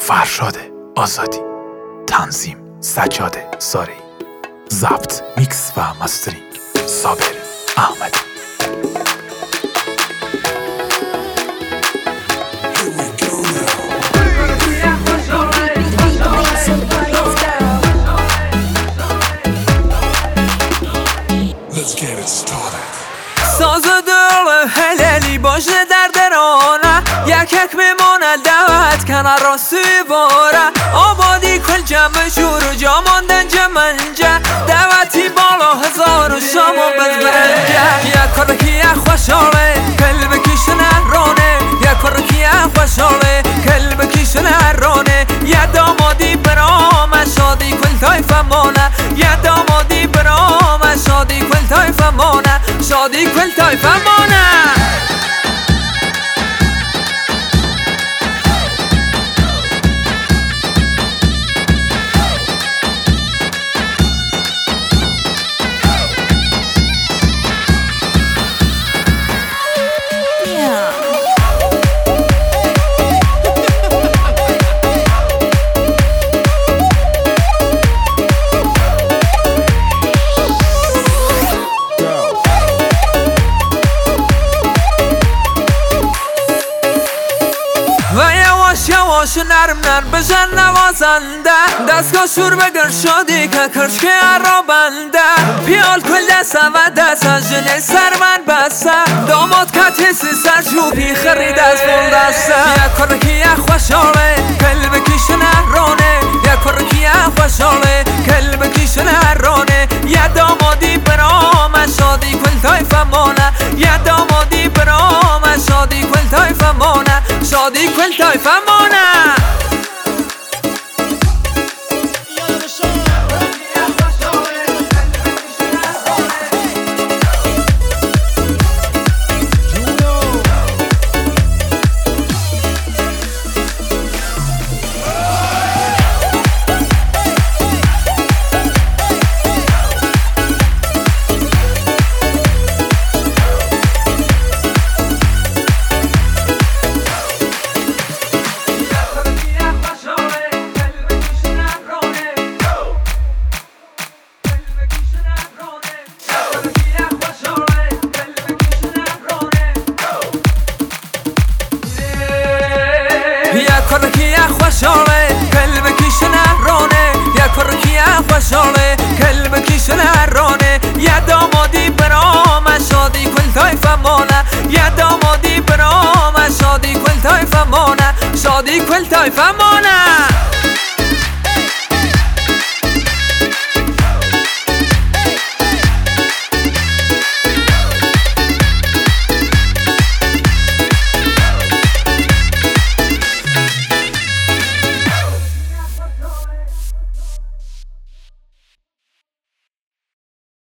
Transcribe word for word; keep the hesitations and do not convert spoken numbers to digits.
فرشاد آزادی، تنظیم سجاد زارعی، ضبط میکس و مسترینگ صابر احمدی. ساز دل هلالی باشه در درانه یک یک میمونه دوت کنه راستی باره آبادی کل جمع شور و جا ماندن جمنجه دوتی بالا هزار و شما بزبرنجه یک کرکی یک خوشاله کل بکیش نهرانه یک کرکی یک خوشاله کل بکیش نهرانه یه دامادی برام شادی کل تایفه مانه یه دامادی برام شادی کل تایفه مانه شادی کل تایفه مانه. یواش نرم نرم بزن نوازنده دستگاه شور بگر شادی که کرشکه را بنده پیال کل دسته و دست از جنه سر من بسته داماد که تیسی سر شوپی خرید از بول دسته یک کرکی یک خوشاله کل بکیش نهرانه یک کرکی یک خوشاله کل بکیش نهرانه یه دامادی برام شادی کل تایفه مانه یه دامادی برام شادی کل تایفه مانه شادی کل تایفه مانه. یک کرکی یک خوشاله کل بکیش نهرانه یک کرکی یک خوشاله کل بکیش نهرانه یه دامادی برام شادی کل تایفه مانه یه دامادی برام شادی کل تایفه مانه شادی کل تایفه مانه.